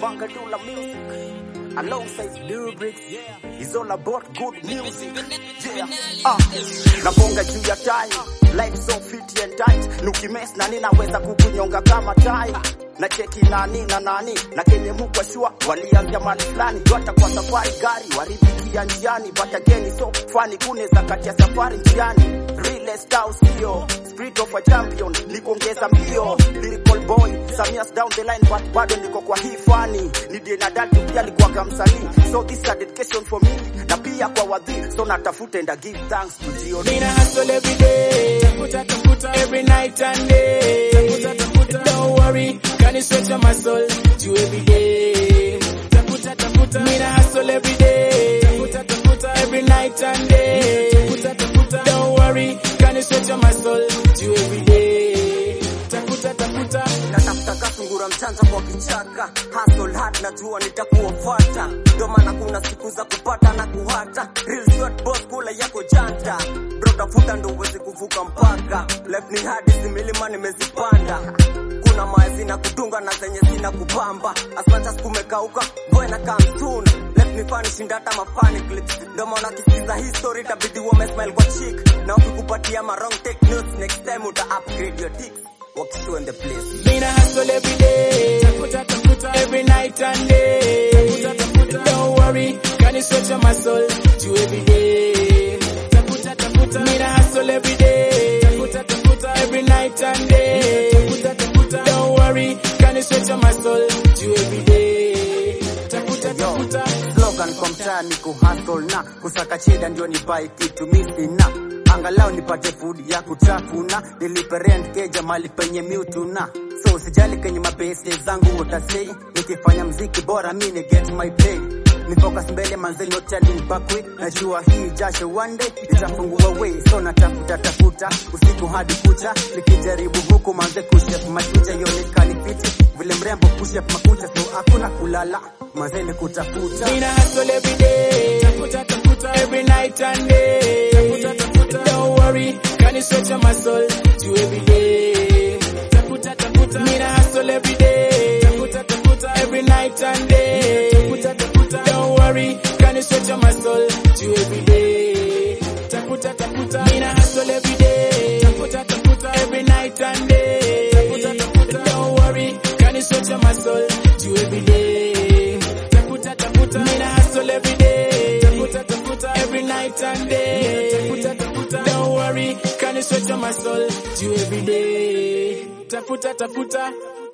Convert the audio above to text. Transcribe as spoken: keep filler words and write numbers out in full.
Bangadula music alongside lyrics. It's all about good music. Yeah. Ah, nabonga juu ya time. Life so fit and tight. Nukimes na ninaweza kukunyonga kama tai. Na cheki nani na nani na kenye mukwa shua walianza mali fulani hata kwa safari gari waribikia njiani but again so funny kuneza kati ya safari njiani real style sio spirit of a champion nikuongeza mbio lyrical boy Samia's down the line but bado niko kwa hii funny nidie na dad pia alikuwa kama msanii so this is a dedication for me na pia kwa wadhi so natafuta and I give thanks to Gio. Mina hustle every day tafuta tafuta every night and day tafuta tafuta don't worry can you stretch my soul to every day tafuta tafuta mina hustle every day tafuta tafuta every night and day tafuta tafuta don't worry can you stretch my soul to every day tafuta tafuta natafuta kasungura mchanja kwa kichaka hustle hard najua nitakuofuata ndio maana kuna siku za kupata na kuhata real sweat boss kula yako janta bro tafuta ndio uweze kuvuka mpaka left ni hard hizi milima nimezipanda kuna maezi na kudunga na zenye sina kupamba as much as kumekauka bwana come soon let me finish ndata mafani clips ndio maana kisikiza history itabidi uome smile kwa chick na ukikupatia ma wrong take notes next time uta upgrade your ticks walk through in the place. Mina hustle every day tafuta tafuta every night and day tafuta tafuta don't worry can you stretch my soul to every day tafuta tafuta mina hustle every day tafuta tafuta every night and day tafuta tafuta don't worry can you stretch my soul to every day tafuta tafuta slogan kwa mtaa ni kuhustle na kusaka cheda ndio nipai kitu mimi na angalau nipate food ya kutafuna nilipe rent keja mali penye mutuna so sijali kwenye mabase zangu utasei nikifanya mziki bora mimi get my pay ni focus mbele manzeni no turning back way najua hii jasho one day itafungua way so natafuta tafuta usiku hadi kucha nikijaribu huku manze kushep machucha ionekani fiti vile mrembo kushep makucha so hakuna kulala manzeni kutafuta mina hustle every day tafuta tafuta every night and day tafuta tafuta don't worry can you stretch my soul to every day tafuta tafuta mina hustle every day tafuta tafuta every night and day tafuta tafuta don't worry can you stretch my soul to every day tafuta tafuta mina hustle every day tafuta tafuta every night and day tafuta tafuta don't worry can you stretch my soul to every day tafuta tafuta mina hustle every day tafuta tafuta every night and day tafuta tafuta don't worry can you stretch my soul to every day tafuta tafuta